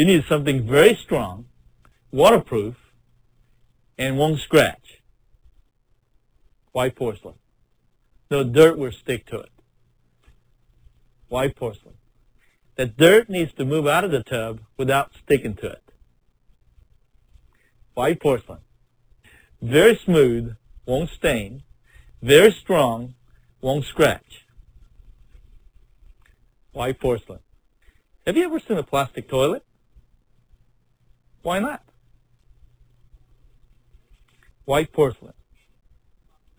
You need something very strong, waterproof, and won't scratch. White porcelain. No dirt will stick to it. White porcelain. The dirt needs to move out of the tub without sticking to it. White porcelain. Very smooth, won't stain. Very strong, won't scratch. White porcelain. Have you ever seen a plastic toilet? Why not? White porcelain.